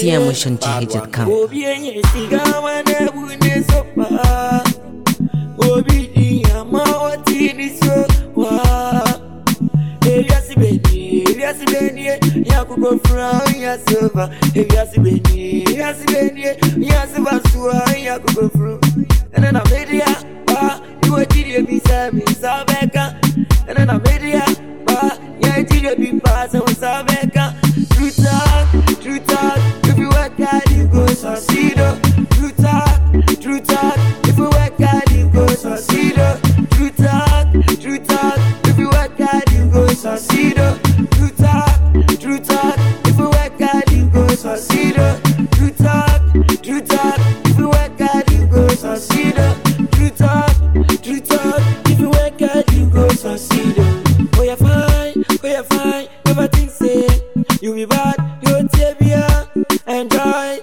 CM Shanti Hijat Camp. Go from ya silver, if you see Benny, ya go from, and then I made ya, you were did be Sammy, Sabeka, and then I made ya, ya did be pass on Sabeka. True talk, if you work hard, you go succeed. True talk, if you work hard, you go succeed. True talk, if you work hard, you go succeed. True talk, if you work hard, you go succeed. True talk, if you work hard, you go succeed. True talk, if you work hard, you go succeed. Oh you're fine, never think say you be bad, you're Tavia. Enjoy.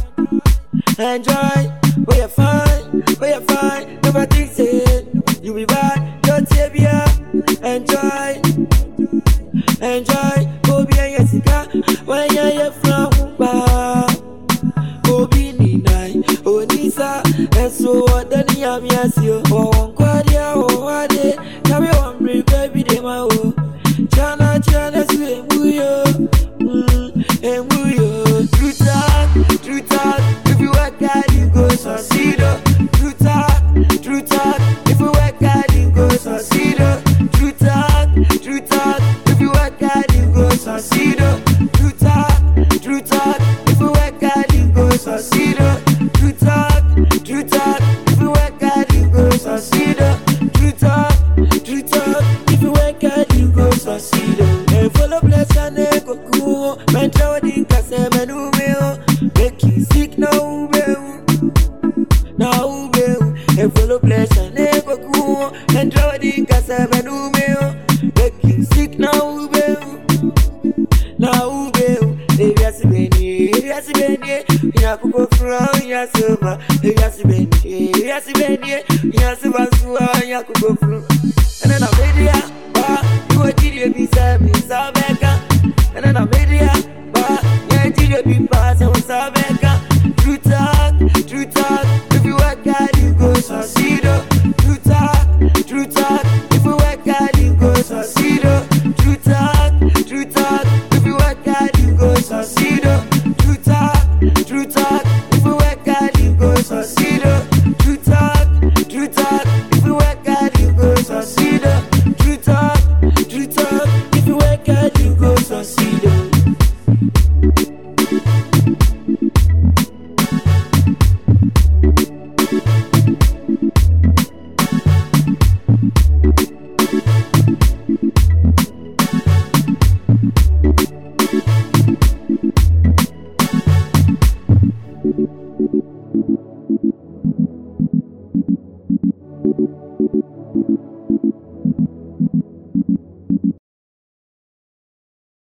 Oh you're fine, never think say you be bad, you're Tavia. Enjoy. Obi Yesika, when you're from Obi Nina, Onisa, and so what then you have you. Oh, Quadia, oh, what day, carry on, baby, de ma. Chana, swim, and True talk, if you work hard, you go succeed. True talk, if you work hard, you go succeed. True talk, if you work hard, you go succeed. True talk, if you work hard, you go succeed. True talk, if you work hard, you go succeed. True talk, if you work hard, you go succeed. And follow bless and go cool. Mental the Casemenu make you sick now, and follow bless and go cool. Mental the Casemenu make you sick now, ya go from ya silver, ya go from.